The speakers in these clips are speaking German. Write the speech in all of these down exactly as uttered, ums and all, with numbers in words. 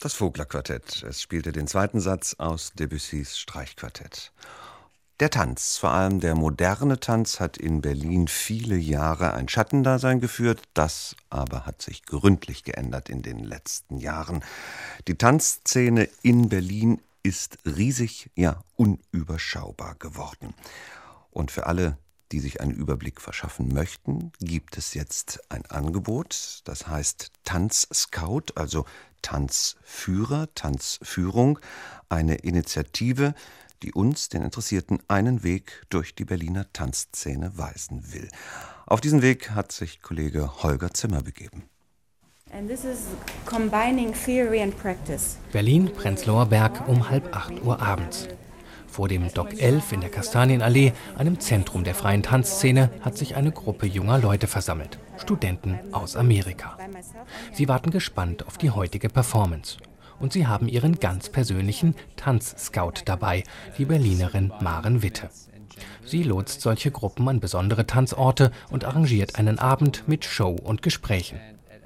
Das Vogler-Quartett. Es spielte den zweiten Satz aus Debussys Streichquartett. Der Tanz, vor allem der moderne Tanz, hat in Berlin viele Jahre ein Schattendasein geführt. Das aber hat sich gründlich geändert in den letzten Jahren. Die Tanzszene in Berlin ist riesig, ja unüberschaubar geworden. Und für alle, die sich einen Überblick verschaffen möchten, gibt es jetzt ein Angebot, das heißt Tanzscout, also Tanzführer, Tanzführung, eine Initiative, die uns, den Interessierten, einen Weg durch die Berliner Tanzszene weisen will. Auf diesen Weg hat sich Kollege Holger Zimmer begeben. And this is combining theory and practice. Berlin, Prenzlauer Berg um halb acht Uhr abends. Vor dem Dock elf in der Kastanienallee, einem Zentrum der freien Tanzszene, hat sich eine Gruppe junger Leute versammelt. Studenten aus Amerika. Sie warten gespannt auf die heutige Performance. Und sie haben ihren ganz persönlichen Tanzscout dabei, die Berlinerin Maren Witte. Sie lotst solche Gruppen an besondere Tanzorte und arrangiert einen Abend mit Show und Gesprächen.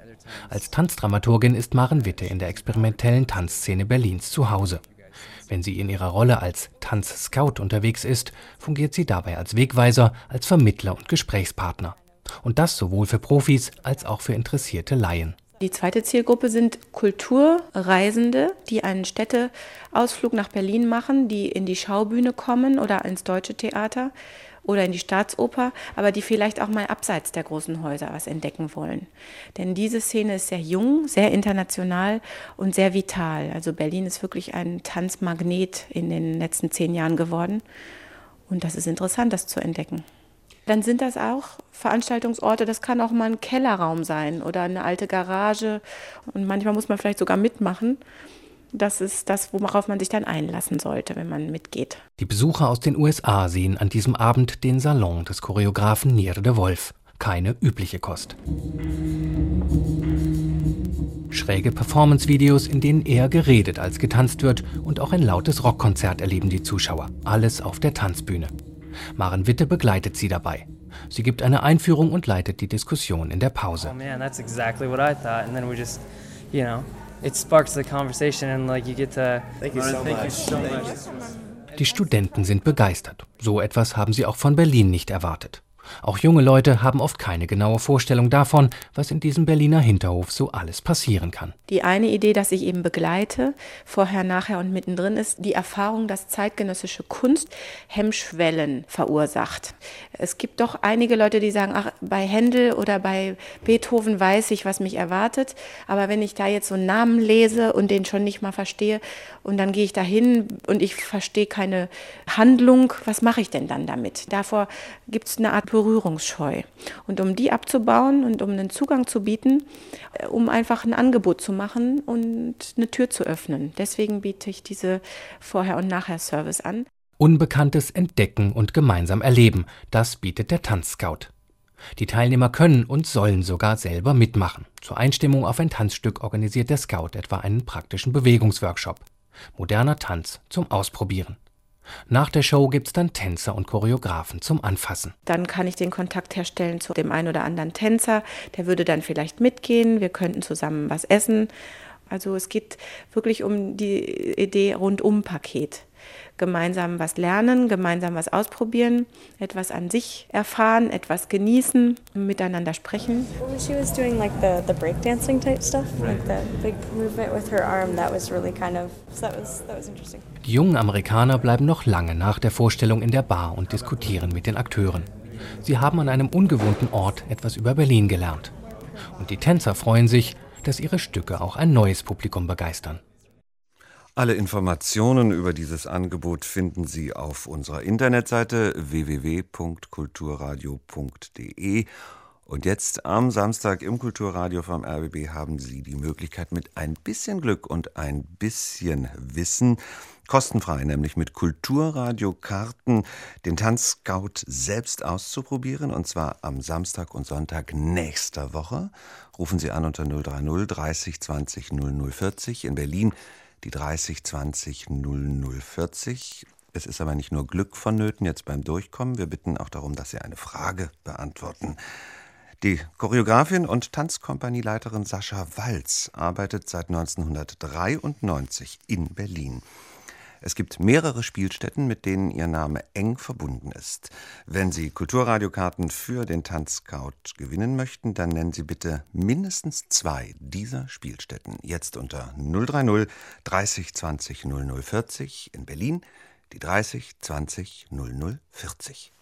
Als Tanzdramaturgin ist Maren Witte in der experimentellen Tanzszene Berlins zu Hause. Wenn sie in ihrer Rolle als Tanzscout unterwegs ist, fungiert sie dabei als Wegweiser, als Vermittler und Gesprächspartner. Und das sowohl für Profis als auch für interessierte Laien. Die zweite Zielgruppe sind Kulturreisende, die einen Städteausflug nach Berlin machen, die in die Schaubühne kommen oder ins Deutsche Theater oder in die Staatsoper, aber die vielleicht auch mal abseits der großen Häuser was entdecken wollen. Denn diese Szene ist sehr jung, sehr international und sehr vital. Also Berlin ist wirklich ein Tanzmagnet in den letzten zehn Jahren geworden. Und das ist interessant, das zu entdecken. Dann sind das auch Veranstaltungsorte, das kann auch mal ein Kellerraum sein oder eine alte Garage. Und manchmal muss man vielleicht sogar mitmachen. Das ist das, worauf man sich dann einlassen sollte, wenn man mitgeht. Die Besucher aus den U S A sehen an diesem Abend den Salon des Choreografen Nir de Wolf. Keine übliche Kost. Schräge Performance-Videos, in denen eher geredet als getanzt wird, und auch ein lautes Rockkonzert erleben die Zuschauer. Alles auf der Tanzbühne. Maren Witte begleitet sie dabei. Sie gibt eine Einführung und leitet die Diskussion in der Pause. Oh man, that's exactly what I thought. And then we just, you know, it sparks the conversation and like you get to. Thank you so much. Die Studenten sind begeistert. So etwas haben sie auch von Berlin nicht erwartet. Auch junge Leute haben oft keine genaue Vorstellung davon, was in diesem Berliner Hinterhof so alles passieren kann. Die eine Idee, dass ich eben begleite, vorher, nachher und mittendrin, ist die Erfahrung, dass zeitgenössische Kunst Hemmschwellen verursacht. Es gibt doch einige Leute, die sagen, ach, bei Händel oder bei Beethoven weiß ich, was mich erwartet, aber wenn ich da jetzt so einen Namen lese und den schon nicht mal verstehe und dann gehe ich da hin und ich verstehe keine Handlung, was mache ich denn dann damit? Davor gibt es eine Art Berührungsscheu. Und um die abzubauen und um einen Zugang zu bieten, um einfach ein Angebot zu machen und eine Tür zu öffnen. Deswegen biete ich diese Vorher- und Nachher-Service an. Unbekanntes entdecken und gemeinsam erleben, das bietet der Tanzscout. Die Teilnehmer können und sollen sogar selber mitmachen. Zur Einstimmung auf ein Tanzstück organisiert der Scout etwa einen praktischen Bewegungsworkshop. Moderner Tanz zum Ausprobieren. Nach der Show gibt's dann Tänzer und Choreografen zum Anfassen. Dann kann ich den Kontakt herstellen zu dem einen oder anderen Tänzer. Der würde dann vielleicht mitgehen. Wir könnten zusammen was essen. Also es geht wirklich um die Idee Rundum-Paket. Gemeinsam was lernen, gemeinsam was ausprobieren, etwas an sich erfahren, etwas genießen, miteinander sprechen. When she was doing like the the breakdancing type stuff, like the big movement with her arm, that was really kind of that was that was interesting. Die jungen Amerikaner bleiben noch lange nach der Vorstellung in der Bar und diskutieren mit den Akteuren. Sie haben an einem ungewohnten Ort etwas über Berlin gelernt. Und die Tänzer freuen sich, dass ihre Stücke auch ein neues Publikum begeistern. Alle Informationen über dieses Angebot finden Sie auf unserer Internetseite w w w punkt kulturradio punkt d e. Und jetzt am Samstag im Kulturradio vom R B B haben Sie die Möglichkeit, mit ein bisschen Glück und ein bisschen Wissen, kostenfrei, nämlich mit Kulturradio-Karten, den Tanzscout selbst auszuprobieren, und zwar am Samstag und Sonntag nächster Woche. Rufen Sie an unter null drei null dreißig zwanzig null null vierzig in Berlin. Die dreißig zwanzig null null vierzig. Es ist aber nicht nur Glück vonnöten jetzt beim Durchkommen. Wir bitten auch darum, dass Sie eine Frage beantworten. Die Choreografin und Tanzkompanieleiterin Sascha Walz arbeitet seit neunzehnhundertdreiundneunzig in Berlin. Es gibt mehrere Spielstätten, mit denen ihr Name eng verbunden ist. Wenn Sie Kulturradiokarten für den Tanzscout gewinnen möchten, dann nennen Sie bitte mindestens zwei dieser Spielstätten. Jetzt unter null drei null dreißig zwanzig null null vierzig in Berlin, die dreißig zwanzig null null vierzig.